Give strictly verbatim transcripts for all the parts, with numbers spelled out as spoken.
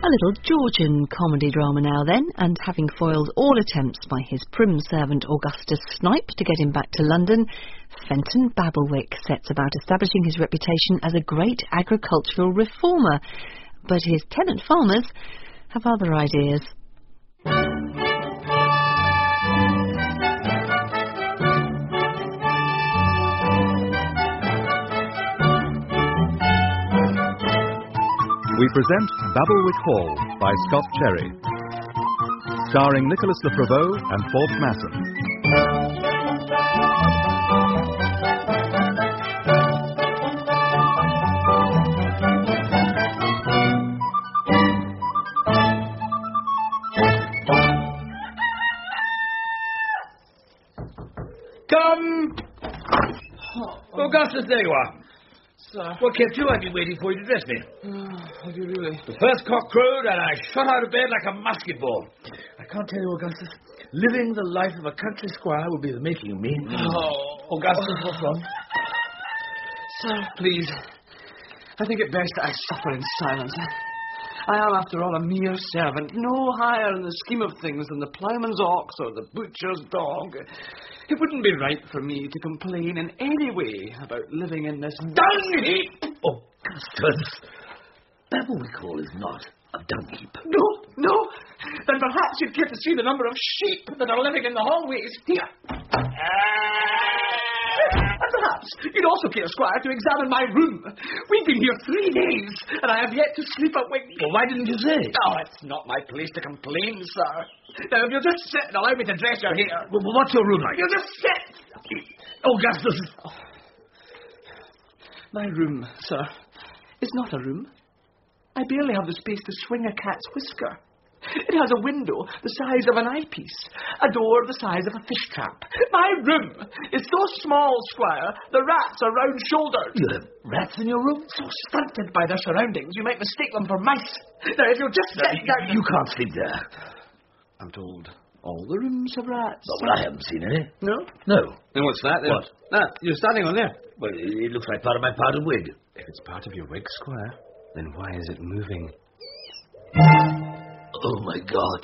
A little Georgian comedy drama now then, and having foiled all attempts by his prim servant Augustus Snipe to get him back to London, Fenton Babelwick sets about establishing his reputation as a great agricultural reformer. But his tenant farmers have other ideas. We present Babelwick Hall by Scott Cherry, starring Nicholas Le Prevost and Forbes Masson. Come! Oh, Augustus, there you are. Sir. What kept you? I've been waiting for you to dress me. Oh, have you really? The first cock crowed and I shot out of bed like a musket ball. I can't tell you, Augustus, living the life of a country squire will be the making of me. Oh. Augustus, what's wrong? Sir, please. I think it best that I suffer in silence. I am, after all, a mere servant, no higher in the scheme of things than the ploughman's ox or the butcher's dog. It wouldn't be right for me to complain in any way about living in this dung heap. Augustus, Babelwick Hall is not a dung heap. No, no. Then perhaps you'd care to see the number of sheep that are living in the hallways here. And perhaps you'd also care, Squire, to examine my room. We've been here three days, and I have yet to sleep a wink. Well, why didn't you say? Oh, it's not my place to complain, sir. Now, if you'll just sit and allow me to dress your hair. Well, what's your room like? You'll just sit. Augustus. Oh. My room, sir, is not a room. I barely have the space to swing a cat's whisker. It has a window the size of an eyepiece, a door the size of a fish trap. My room is so small, Squire, the rats are round-shouldered. You have rats in your room? So stunted by their surroundings, you might mistake them for mice. Now, if you'll just No, sit down... you can't sleep there. I'm told all the rooms have rats. No, well, I haven't seen any. No? No. Then what's that, then? What? Ah, you're standing on there. Well, it looks like part of my powdered wig. If it's part of your wig, Squire, then why is it moving? Oh, my God.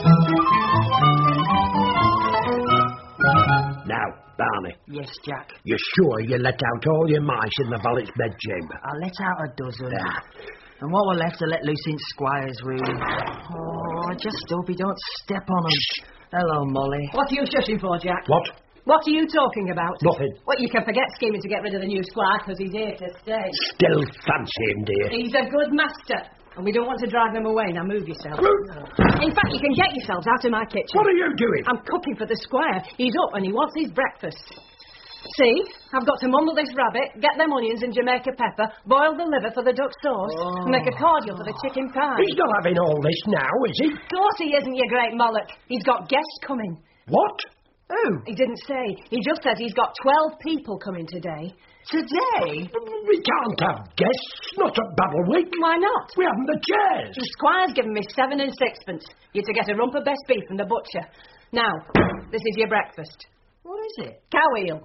Now, Barney, Yes, Jack. you're sure you let out all your mice in the valet's bedchamber? I let out a dozen. Yeah. And what were left to let loose in Squire's room. Oh, I just hope he don't step on them. Hello, Molly. What are you shushing for, Jack? What? What are you talking about? Nothing. Well, you can forget scheming to get rid of the new squire because he's here to stay. Still fancy him, dear. He's a good master, and we don't want to drive him away. Now move yourself. In fact, you can get yourselves out of my kitchen. What are you doing? I'm cooking for the squire. He's up and he wants his breakfast. See, I've got to mumble this rabbit, get them onions and Jamaica pepper, boil the liver for the duck sauce, Oh. and make a cordial for the chicken pie. He's not having all this now, is he? Of course he isn't, you great mullock. He's got guests coming. What? Who? He didn't say. He just said he's got twelve people coming today. Today? We can't have guests, not at Babelwick. Why not? We haven't the chairs. The squire's given me seven and sixpence. You're to get a rump of best beef from the butcher. Now, this is your breakfast. What is it? Cow eel.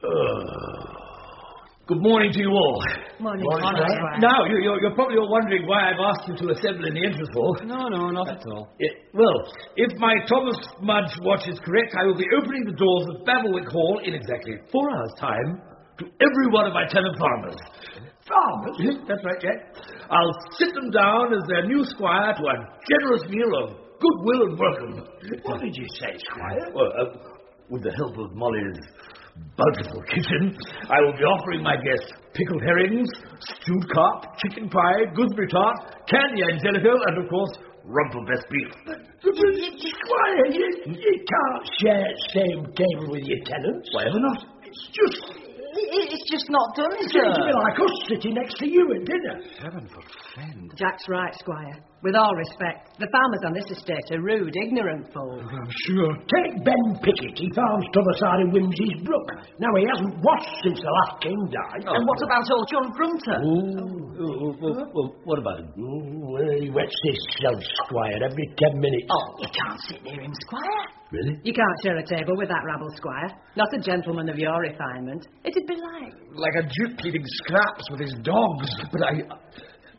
Good morning to you all. Morning, Morning, Squire. Now, you, you're, you're probably all wondering why I've asked you to assemble in the entrance hall. No, no, not at all. Eh, well, if my Thomas Mudge watch is correct, I will be opening the doors of Babelwick Hall in exactly four hours' time to every one of my tenant farmers. Farmers? Yes, that's right, Jack. I'll sit them down as their new squire to a generous meal of goodwill and welcome. What did you say, Squire? Well, uh, with the help of Molly's bountiful kitchen, I will be offering my guests pickled herrings, stewed carp, chicken pie, gooseberry tart, candy angelico, and, of course, rump of best beef. Squire, you, you can't share the same table with your tenants. Why ever not? It's just... It's just not done, It's sir. going to be like us sitting next to you at dinner. Heaven forfend. Jack's right, Squire. With all respect, the farmers on this estate are rude, ignorant folk. I'm sure. Take Ben Pickett. He farms to the side of Whimsy's Brook. Now, he hasn't washed since the last king died. And what about old John Grunter? Ooh, well, well, what about him? Oh, well, he wets his self, Squire, every ten minutes. Oh, you can't sit near him, Squire. Really? You can't share a table with that rabble, Squire. Not a gentleman of your refinement. It'd be like... Like a duke eating scraps with his dogs. But I...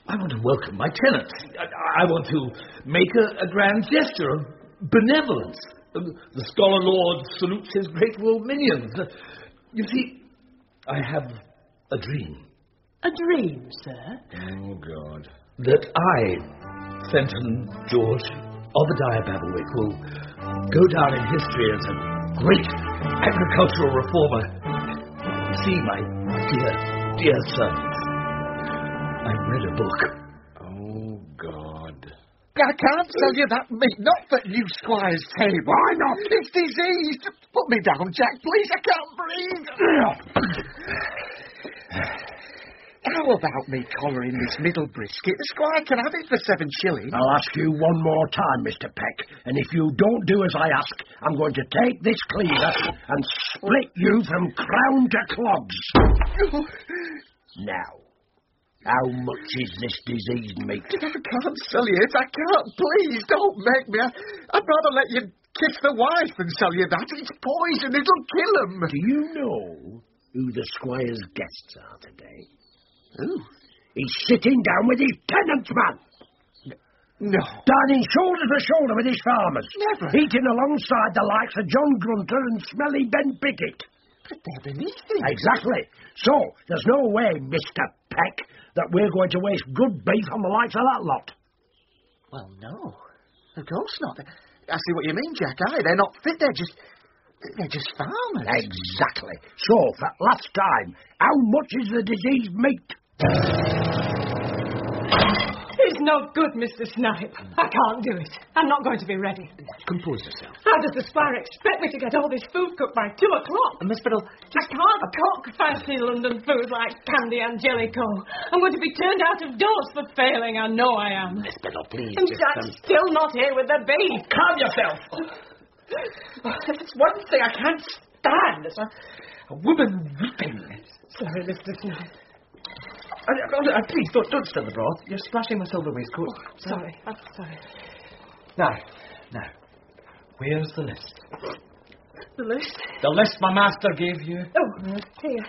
I want to welcome my tenants. I, I want to make a, a grand gesture of benevolence. The Scholar Lord salutes his grateful minions. You see, I have a dream. A dream, sir? Oh, God. That I, Fenton George Obadiah Babblewick, will go down in history as a great agricultural reformer. You see, my dear, dear sons, I've read a book. Oh, God. I can't sell you that meat, not for you Squire's table. Why not? It's diseased. Put me down, Jack, please. I can't breathe. How about me collaring this middle brisket? The Squire can have it for seven shillings. I'll ask you one more time, Mister Peck, and if you don't do as I ask, I'm going to take this cleaver and split you from crown to clogs. Now, how much is this diseased meat? I can't sell you it. I can't. Please, don't make me. I, I'd rather let you kiss the wife than sell you that. It's poison. It'll kill him. Do you know who the Squire's guests are today? Who? He's sitting down with his tenants, man. No. Dining shoulder to shoulder with his farmers. Never. Eating alongside the likes of John Grunter and Smelly Ben Pickett. But they're beneath him. Exactly. So, there's no way, Mister Peck, that we're going to waste good beef on the likes of that lot. Well, no. Of course not. I see what you mean, Jack. Aye, they're not fit. They're just... They're just farmers. Exactly. So, for last time, how much is the diseased meat? It's not good, Mister Snipe. I can't do it. I'm not going to be ready. Compose yourself. How does the Squire expect me to get all this food cooked by two o'clock? Miss Biddle, I can't cook fancy London food like candy and jellicoe. I'm going to be turned out of doors for failing. I know I am. Miss Biddle, please. And just, Jack's um... still not here with the beef. Calm yourself. It's one thing I can't stand. It's a, a woman weeping. Sorry, Mister Snipe. Uh, uh, please, don't, don't stir the broth. You're splashing my silver waistcoat. Oh, sorry, I'm sorry. Now, now, where's the list? The list? The list my master gave you. Oh, uh, here.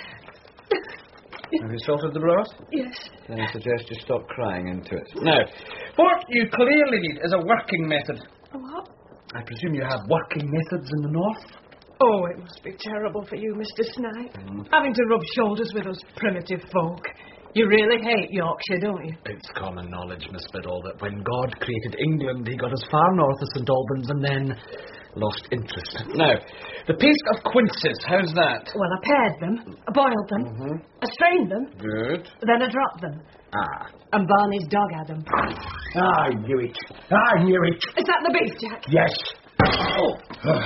Have you salted the broth? Yes. Then I suggest you stop crying into it. Now, what you clearly need is a working method. What? I presume you have working methods in the north? Oh, it must be terrible for you, Mister Snipe. Mm. Having to rub shoulders with those primitive folk. You really hate Yorkshire, don't you? It's common knowledge, Miss Biddle, that when God created England, he got as far north as Saint Albans and then lost interest. Now, the paste of quinces, how's that? Well, I pared them, I boiled them, Mm-hmm. I strained them. Good. Then I dropped them. Ah. And Barney's dog had them. I knew it. I knew it. Is that the beef, Jack? Yes. Oh.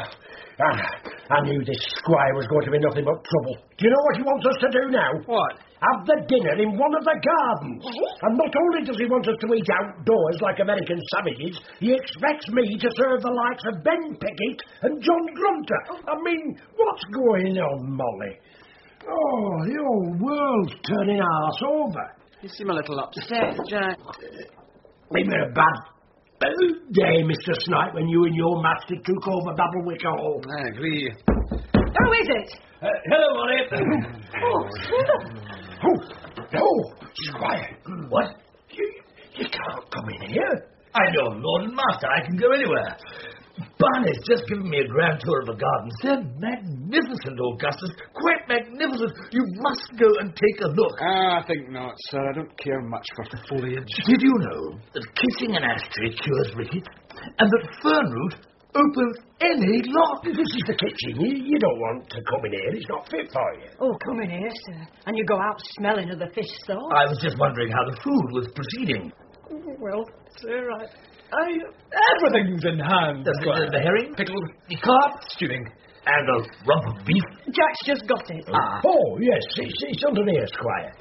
I knew this Squire was going to be nothing but trouble. Do you know what he wants us to do now? What? Have the dinner in one of the gardens. And not only does he want us to eat outdoors like American savages, he expects me to serve the likes of Ben Pickett and John Grunter. I mean, what's going on, Molly? Oh, the whole world's turning arse over. You seem a little upset, Jack. We've been a bad day, Mister Snipe, when you and your master took over Babblewick Hall. I agree. Who is it? Uh, hello, Molly. Oh, Snipe. Oh, oh, Squire. What? You, you can't come in here. I know, Lord and Master. I can go anywhere. Barney's just given me a grand tour of the gardens. They're magnificent, Augustus. Quite magnificent. You must go and take a look. Ah, I think not, sir. I don't care much for foliage. Did you know that kissing an ash tree cures rickets, and that fernroot opens any lock? This is the kitchen. You, you don't want to come in here. It's not fit for you. Oh, come in here, sir. And you go out smelling of the fish sauce. I was just wondering how the food was proceeding. Well, sir, I... I... Everything's in hand. The, the, the herring, pickled, the carp, stewing, and a rump of beef. Jack's just got it. Ah. Oh, yes. It's, it's under here, Squire.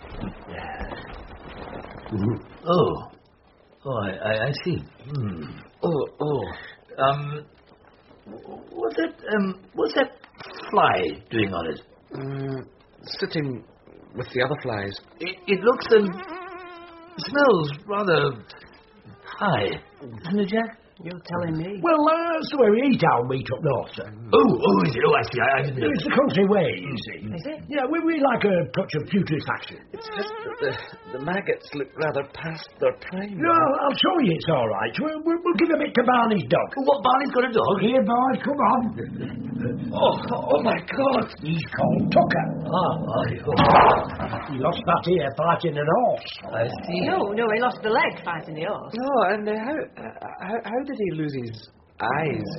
Yeah. Oh. Oh, I, I, I see. Hmm. Oh, oh. Um, what's that, um, what's that fly doing on it? Uh, sitting with the other flies. It, it looks and smells rather high, doesn't it, Jack? You're telling me. Well, uh, that's the way we eat our meat up north, sir. Oh, oh, is it? Oh, I see. I, I didn't know. It's the country way, you see. Is it? Yeah, we, we like a touch of putrefaction. It's just that the, the maggots look rather past their prime. No, I'll show you it's all right. We'll, we'll, we'll give a bit to Barney's dog. What, Barney's got a dog? Here, boy, come on. Oh, oh, my God. He's called Tucker. Ah, oh, He lost that ear fighting an horse. I see. No, no, he lost the leg fighting the horse. No, and uh, how, uh, how how did he lose his eyes?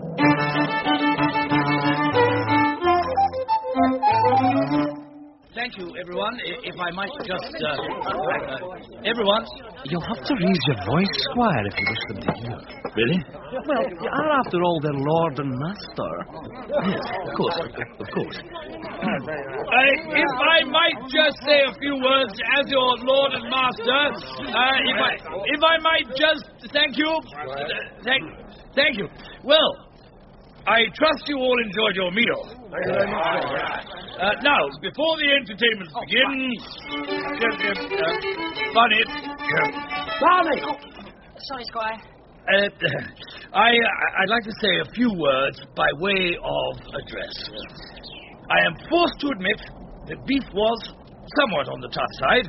Thank you, everyone. I- If I might just, uh, uh, everyone. You'll have to raise your voice, Squire, if you wish them to hear. Really? Well, you are, after all, their lord and master. Yes, of course, of course. Uh, if I might just say a few words as your lord and master, uh, if I, if I might just, thank you, uh, thank, thank you. Well, I trust you all enjoyed your meal. Uh, now, before the entertainments begin, uh, uh, Barney, uh, Barney! Sorry, Squire. Uh, I, I'd like to say a few words by way of address. I am forced to admit that beef was somewhat on the tough side.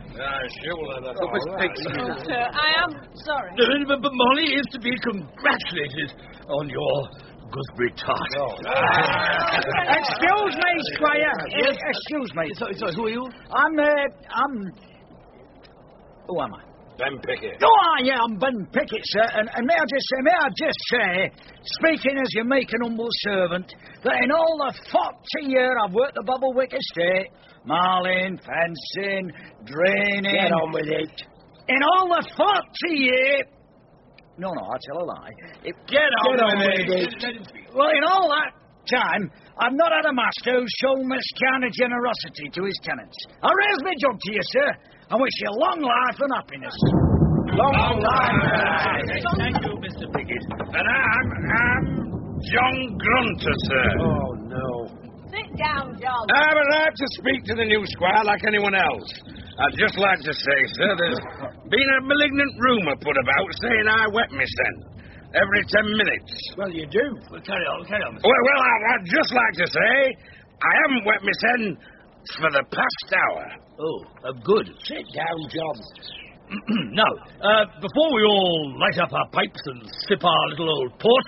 Oh, sir, I am sorry. Uh, But, but Molly is to be congratulated on your gooseberry tart. Excuse me, Squire. Yes? Excuse me. Sorry, sorry, who are you? I'm, uh, I'm... Who am I? Ben Pickett. Oh, yeah, I'm Ben Pickett, sir. And, and may I just say, may I just say, speaking as your meek and humble servant, that in all the forty years I've worked the Bubblewick estate, marling, fencing, draining... Get on with it. In all the forty years... No, no, I tell a lie. It, Get on, Get on with with it. it. Let him speak. Well, in all that time, I've not had a master who's shown this kind of generosity to his tenants. I raise my jug to you, sir, and wish you long life and happiness. Long Right. Thank you, Mister Pickett. And I'm, I'm John Grunter, sir. Oh, no. Sit down, John. I would like to speak to the new squire like anyone else. I'd just like to say, sir, there's been a malignant rumour put about saying I wet me scent every ten minutes. Well, you do. Well, carry on, carry on, Mister Well, well I, I'd just like to say I haven't wet me scent for the past hour. Oh, uh, good. Sit down, John. Now, uh, before we all light up our pipes and sip our little old port,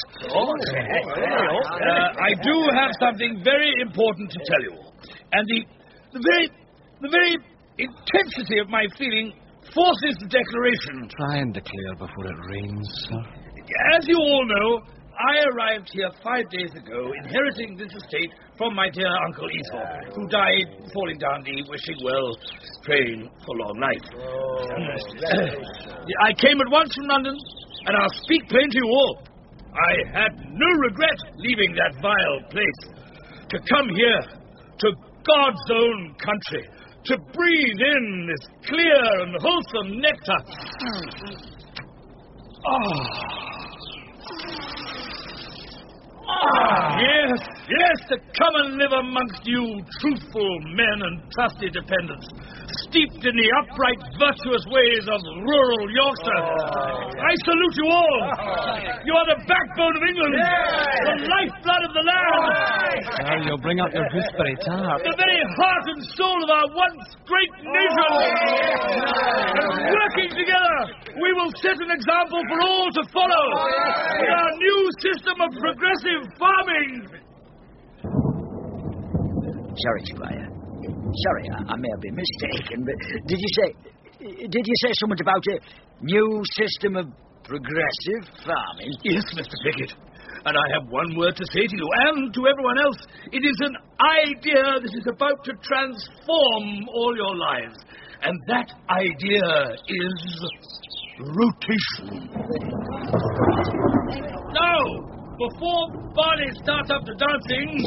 uh, I do have something very important to tell you. And the, the very, the very intensity of my feeling forces the declaration. Try and declare before it rains, sir. As you all know, I arrived here five days ago, inheriting this estate from my dear Uncle Esau, who died falling down the wishing well, praying for long life. I came at once from London, and I'll speak plain to you all. I had no regret leaving that vile place. To come here, to God's own country, to breathe in this clear and wholesome nectar. Ah. Ah, yes, yes, to come and live amongst you truthful men and trusty dependents, steeped in the upright, virtuous ways of rural Yorkshire. I salute you all. You are the backbone of England, the lifeblood of the land, Now you'll bring up your gooseberry tart. the very heart and soul of our once great nation. And working together, we will set an example for all to follow with our new system of progressive farming. Sorry, Squire. Sorry, I, I may have been mistaken, but did you say... Did you say something about a new system of progressive farming? Yes, Mister Pickett. And I have one word to say to you and to everyone else. It is an idea that is about to transform all your lives. And that idea is rotation. Now, before Barney starts up to dancing...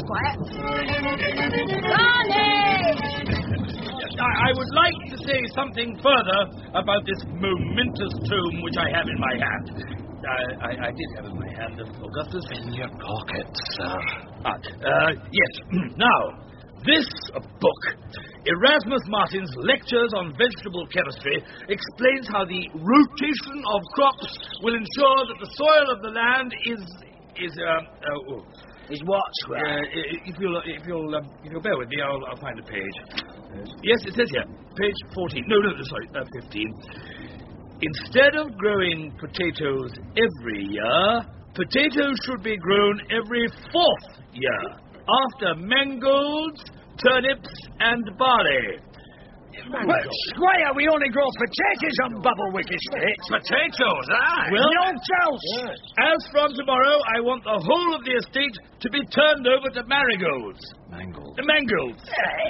Barney! I, I would like to say something further about this momentous tome which I have in my hand. I, I, I did have in my hand, Augustus. In your pocket, sir. Ah, uh, yes. Now, this book Erasmus Martin's lectures on vegetable chemistry explains how the rotation of crops will ensure that the soil of the land is... is, um, uh, oh. Is what, Squire? Uh, if you'll, if you'll, um, if you'll bear with me, I'll, I'll find a page. Yes, it says here, page fourteen. No, no, sorry, uh, fifteen. Instead of growing potatoes every year, potatoes should be grown every fourth year, after mangolds, turnips, and barley. But, Squire, we only grow potatoes on Bubblewick Estate. Potatoes, aye. Well, no else. Yes. As from tomorrow, I want the whole of the estate to be turned over to marigolds. Mangold. The mangolds.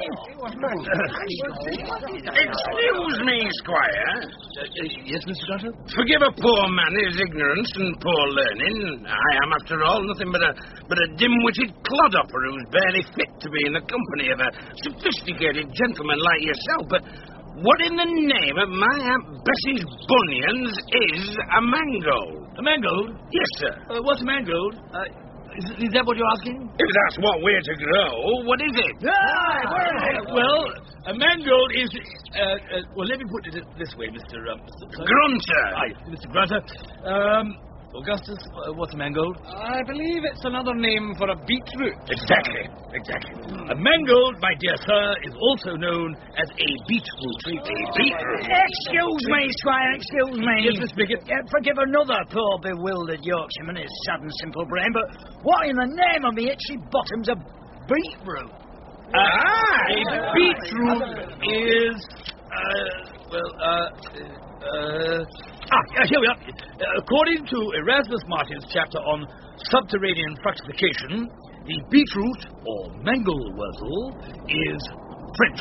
Excuse me, Squire. Uh, uh, yes, Mister Doctor? Forgive a poor man his ignorance and poor learning. I am, after all, nothing but a but a dim-witted clodhopper who's barely fit to be in the company of a sophisticated gentleman like yourself. But what in the name of my Aunt Bessie's bunions is a mangold? A mangold? Yes, sir. Uh, what's a mangold? Uh, is, is that what you're asking? If that's what we're to grow, what is it? Ah, uh, well, a mangold is... Uh, uh, well, let me put it this way, Mister Um, Grunter. Hi, Mister Grunter. Um... Augustus, uh, what's a mangold? I believe it's another name for a beetroot. Exactly, exactly. A mangold, my dear sir, is also known as a beetroot. A beetroot. Excuse me, Squire, excuse me. Yes, Miss Biggett. Yeah, forgive another poor bewildered Yorkshireman his sad and simple brain, but what in the name of the itchy bottom's a beetroot? Uh, ah, a beetroot is, uh, well, uh, uh... Ah, here we are. Uh, according to Erasmus Martin's chapter on subterranean fructification, the beetroot, or mangel-wurzel, is French.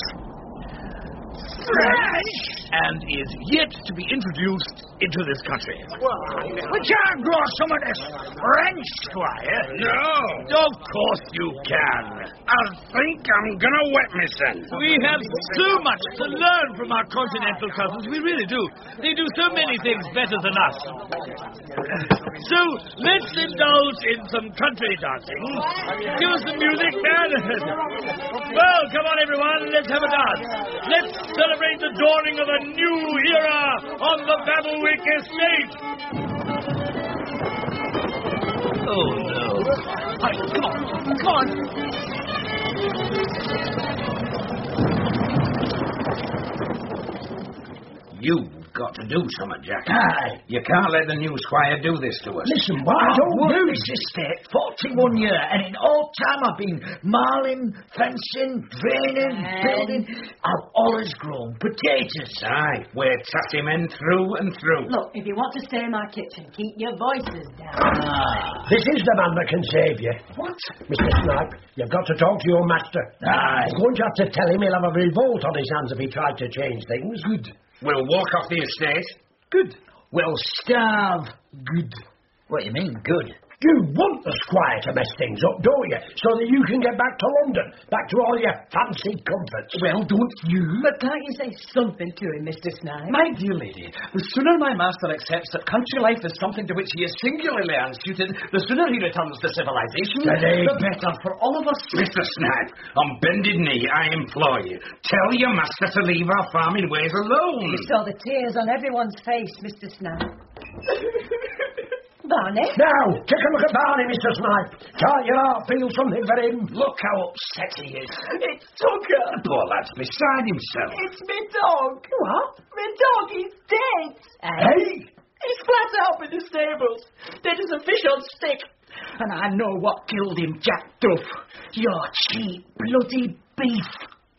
French? And is yet to be introduced into this country. We can't grow some of this French, Squire. No. Of course you can. I think I'm gonna wet myself. We have so much to learn from our continental cousins. We really do. They do so many things better than us. So, let's indulge in some country dancing. Give us some music, man. Well, come on, everyone. Let's have a dance. Let's celebrate the dawning of a new era on the Babblewick Estate. Oh, no. Hi, come on. Come on. You've got to do something, Jack. Aye. You can't let the new squire do this to us. Listen, why I've don't worked you... this estate forty-one years, and in all time I've been marling, fencing, draining, building. I've always grown potatoes. Aye, we're tatty men through and through. Look, if you want to stay in my kitchen, keep your voices down. Ah. This is the man that can save you. What? Mister Snipe, you've got to talk to your master. Aye. You're going to have to tell him he'll have a revolt on his hands if he tried to change things. Good. We'll walk off the estate. Good. Well, starve. Good. What do you mean, good? You want the squire to mess things up, don't you? So that you can get back to London, back to all your fancy comforts. Well, don't you? But can't you say something to him, Mister Snipe? My dear lady, the sooner my master accepts that country life is something to which he is singularly unsuited, the sooner he returns to civilization, Steady. the better for all of us. Mister Snipe, on bended knee, I implore you, tell your master to leave our farming ways alone. You saw the tears on everyone's face, Mister Snipe. Barney? Now, take a look at Barney, Mister Snipe. Can't your heart feel something for him? Look how upset he is. It's Tucker. The poor lad's beside himself. It's me dog. What? My dog is dead. Hey? He's flat out in the stables. Dead as a fish on stick. And I know what killed him, Jack Duff. Your cheap, bloody beef.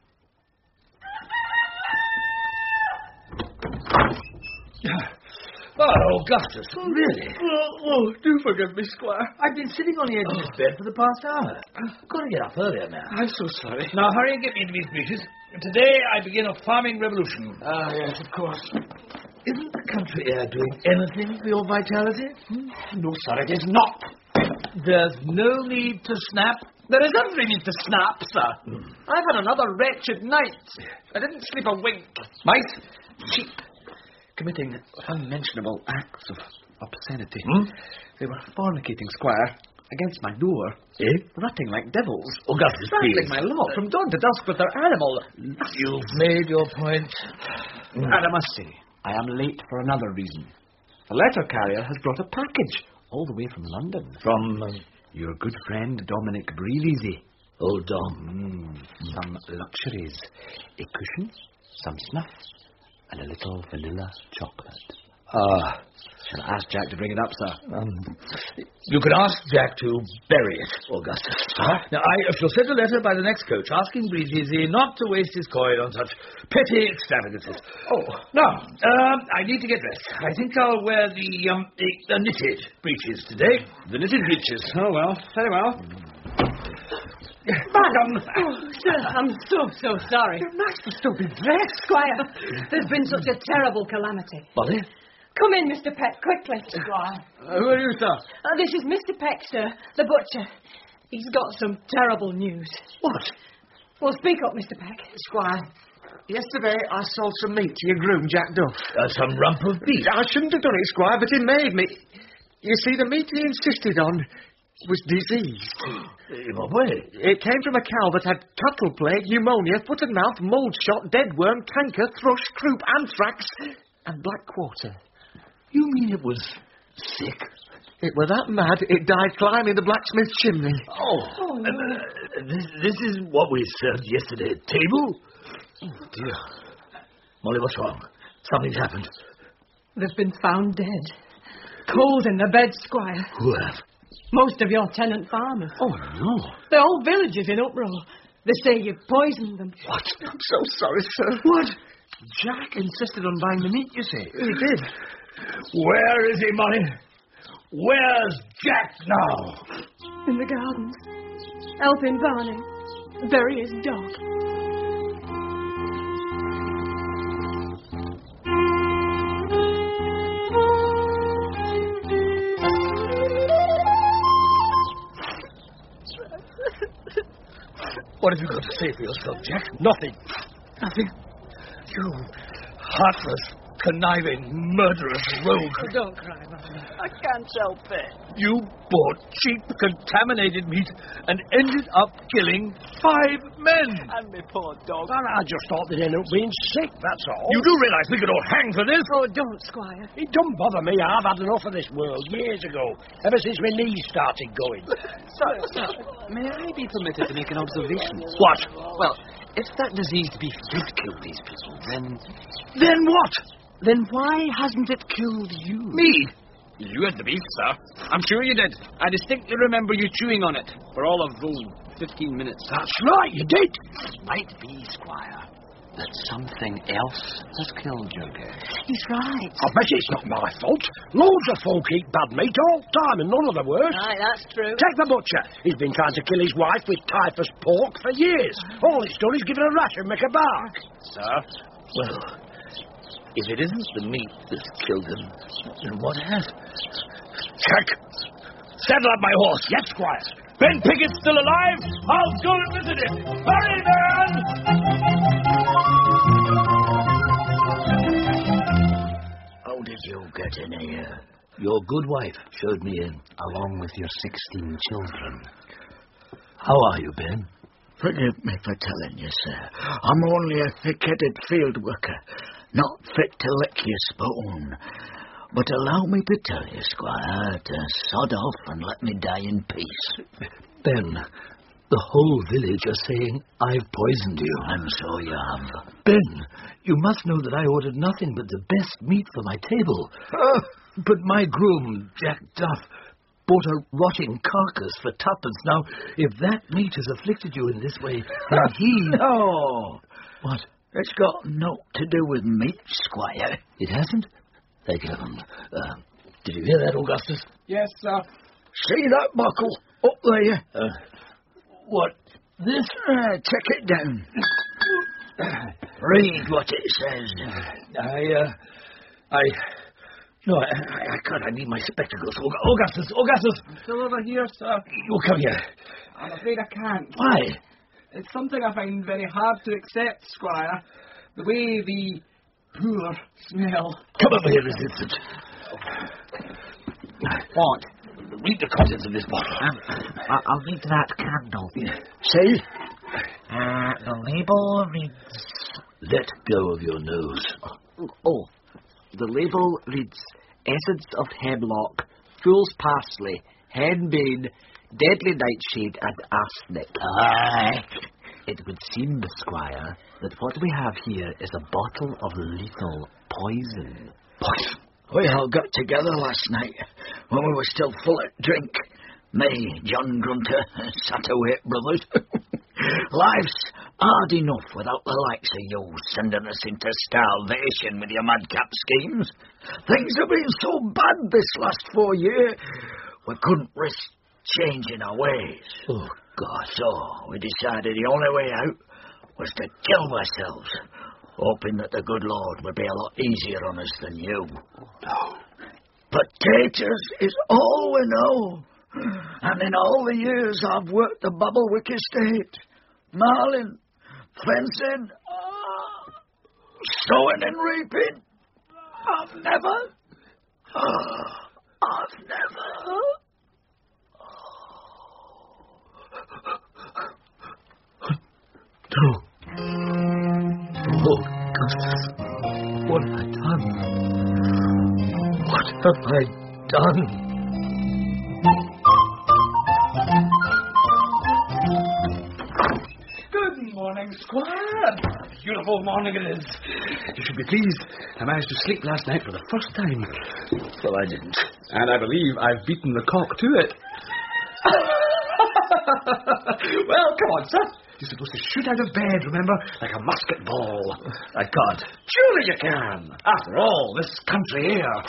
Oh, Augustus, really? Oh, oh, do forgive me, Squire. I've been sitting on the edge of this bed for the past hour. I've got to get up earlier now. I'm so sorry. Now, hurry and get me into these breeches. Today, I begin a farming revolution. Ah, yes, of course. Isn't the country air doing anything for your vitality? Hmm? No, sir, it is not. There's no need to snap. There is every need to snap, sir. Mm. I've had another wretched night. I didn't sleep a wink. Mice, sheep, committing unmentionable acts of obscenity. Hmm? They were fornicating, Squire. against my door, Eh? ratting like devils. Augustus, Rattling please. my lot from dawn to dusk with their animal. You've made your point. And I must say, I am late for another reason. The letter carrier has brought a package all the way from London. From uh, Your good friend Dominic Breezy. old Dom. Mm, some luxuries. A cushion, some snuff, and a little vanilla chocolate. Ah, Shall I ask Jack to bring it up, sir? um, you can ask Jack to bury it, Augustus. Huh? Now, I shall send a letter by the next coach asking Breezy not to waste his coin on such petty extravagances. Oh, now, um, I need to get dressed. I think I'll wear the, um, the, the knitted breeches today. The knitted breeches. Oh, well, very well. Madam! Oh, sir, I'm so, so sorry. Your nice to still be dressed. Squire, there's been such a terrible calamity. Molly? Come in, Mister Peck, quickly. Uh, who are you, sir? Uh, this is Mister Peck, sir, the butcher. He's got some terrible news. What? Well, speak up, Mister Peck. Squire, yesterday I sold some meat to your groom, Jack Duff. Uh, some rump of beef. I shouldn't have done it, Squire, but he made me. You see, the meat he insisted on was diseased. In what way? It came from a cow that had cattle plague, pneumonia, foot and mouth, mould shot, dead worm, canker, thrush, croup, anthrax, and black quarter. You mean it was sick? It were that mad, it died climbing the blacksmith's chimney. Oh, Oh, no. uh, this, this is what we served yesterday at table? Oh, dear. Molly, what's wrong? Something's happened. They've been found dead. Cold in the bed, Squire. Who have? Most of your tenant farmers. Oh, no. The whole village is in uproar. They say you've poisoned them. What? I'm so sorry, sir. What? Jack insisted on buying the meat, you see. He did. Where is he, Molly? Where's Jack now? In the gardens. Helping Barney bury his dog. What have you got to say for yourself, Jack? Nothing. Nothing. You heartless, conniving, murderous rogue. Don't cry, Barney. I can't help it. You bought cheap, contaminated meat and ended up killing five men. And my poor dog. Well, I just thought they'd end up being sick, that's all. You do realize we could all hang for this? Oh, don't, Squire. It don't bother me. I've had enough of this world years ago, ever since my knees started going. Sir, sir, may I be permitted to make an observation? What? Well, if that diseased beef did kill these people, then... Then what? Then why hasn't it killed you? Me? You had the beef, sir. I'm sure you did. I distinctly remember you chewing on it for all of, oh, fifteen minutes. That's right, you did. It might be, Squire, that something else has killed Jugger. He's right. I bet it's not my fault. Loads of folk eat bad meat all the time, and none of the worse. Aye, that's true. Take the butcher. He's been trying to kill his wife with typhus pork for years. All it's done is give her a rash and make her bark. Sir? Well, if it isn't the meat that's killed him, then what has? Jack, saddle up my horse. Yes, Squire. Ben Pickett's still alive. I'll go and visit him. Hurry, man! How did you get in here? Your good wife showed me in. Along with your sixteen children. How are you, Ben? Forgive me for telling you, sir. I'm only a thick-headed field worker, not fit to lick your spoon. But allow me to tell you, Squire, to sod off and let me die in peace. Ben, the whole village are saying I've poisoned you. And so you have. Ben, you must know that I ordered nothing but the best meat for my table. Uh, but my groom, Jack Duff, bought a rotting carcass for tuppence. Now, if that meat has afflicted you in this way, then he... No. What? It's got naught to do with meat, Squire. It hasn't? Thank heaven. Uh, did you hear that, Augustus? Yes, sir. See that buckle up there? Uh, what? This? Uh, take it down. Read what it says. I, uh, I... No, I, I, I can't. I need my spectacles. Aug- Augustus, Augustus! Still over here, sir. You come here. I'm afraid I can't. Why? It's something I find very hard to accept, Squire. The way the poor smell. Come over here this instant. What? read the contents of this bottle. Um, I- I'll need that candle. See? Uh, the label reads... Let go of your nose. Oh, the label reads Essence of Hemlock, Fool's Parsley, Henbane, Deadly Nightshade and Arsenic. Aye. It would seem, Squire, that what we have here is a bottle of lethal poison. Poison? We all got together last night when we were still full of drink. Me, John Grunter, Satterwaite brothers. Life's hard enough without the likes of you sending us into starvation with your madcap schemes. Things have been so bad this last four years, we couldn't risk changing our ways. Oh, God. So we decided the only way out was to kill ourselves, hoping that the good Lord would be a lot easier on us than you. No. Potatoes is all we know. And in all the years I've worked the Babblewick estate, marling, fencing, uh, sowing and reaping, I've never, uh, I've never... No. Oh, Augustus, what have I done? What have I done? Good morning, Squire. Beautiful morning it is. You should be pleased. I managed to sleep last night for the first time. Well, I didn't. And I believe I've beaten the cock to it. Well, come on, sir. You're supposed to shoot out of bed, remember? Like a musket ball. I can't. Surely you can. After all, this country air.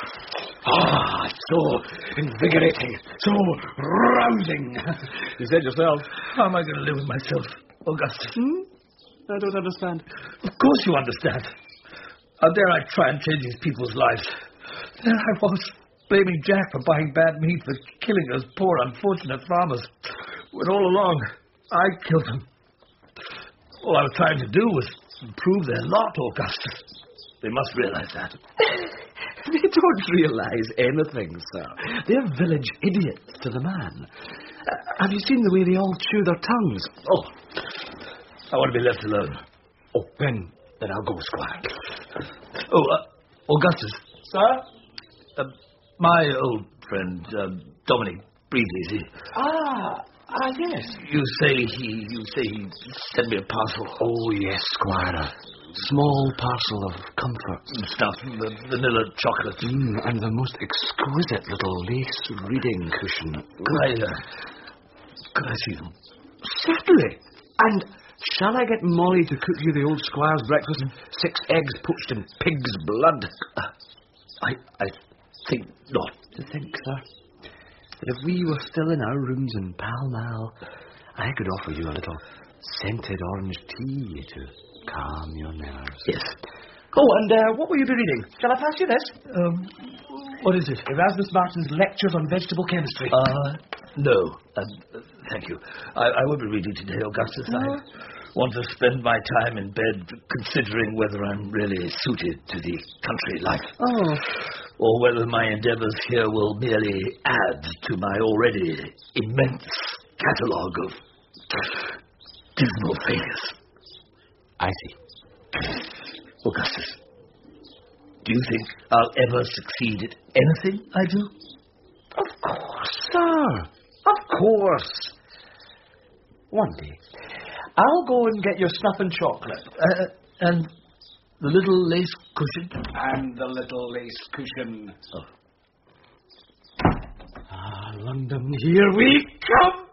Ah, it's so invigorating, so rousing. You said yourself. How am I going to live with myself, Augustus? Hmm? I don't understand. Of course you understand. How dare I try and change these people's lives? There I was, blaming Jack for buying bad meat, for killing those poor, unfortunate farmers. When all along, I killed them. All I was trying to do was improve their lot, Augustus. They must realize that. They don't realize anything, sir. They're village idiots to the man. Uh, have you seen the way they all chew their tongues? Oh, I want to be left alone. Oh, then, then I'll go, Squire. Oh, uh, Augustus. Sir? Uh, my old friend, um, Dominic Breedley, is he? Ah, ah, yes. You say he, you say he sent me a parcel. Oh, yes, Squire. Small parcel of comfort. Stuff, the vanilla chocolate. Mm, and the most exquisite little lace reading cushion. Could I, uh, could I see them? Certainly. And shall I get Molly to cook you the old squire's breakfast? Six eggs poached in pig's blood. Uh, I, I think not. To think, sir, that if we were still in our rooms in Pall Mall, I could offer you a little scented orange tea to calm your nerves. Yes. Oh, and uh, what will you be reading? Shall I pass you this? Um, what is it? Erasmus Martin's Lectures on Vegetable Chemistry. Uh, no. Uh, thank you. I, I won't be reading today, Augustus. No. I want to spend my time in bed considering whether I'm really suited to the country life. Oh. Or whether my endeavours here will merely add to my already immense catalogue of dismal failures. I see. Augustus, do you think I'll ever succeed at anything I do? Of course, sir. Of course. One day, I'll go and get your snuff and chocolate. Uh, and the little lace cushion? And the little lace cushion. Oh. Ah, London, here we come!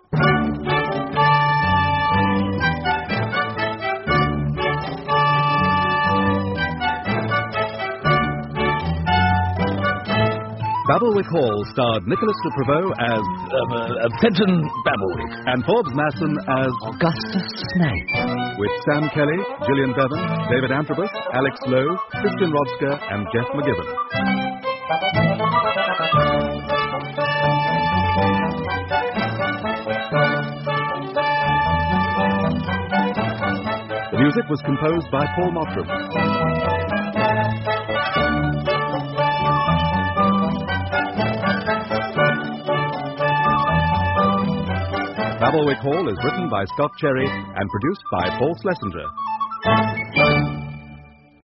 Babblewick Hall starred Nicholas de Prevost as Um, uh, Fenton Babblewick. and Forbes Masson as Augustus Snape. with Sam Kelly, Gillian Bevan, David Antrobus, Alex Lowe, Christian Rodsker and Jeff McGibbon. The music was composed by Paul Mottram. Babelwick Hall is written by Scott Cherry and produced by Paul Schlesinger.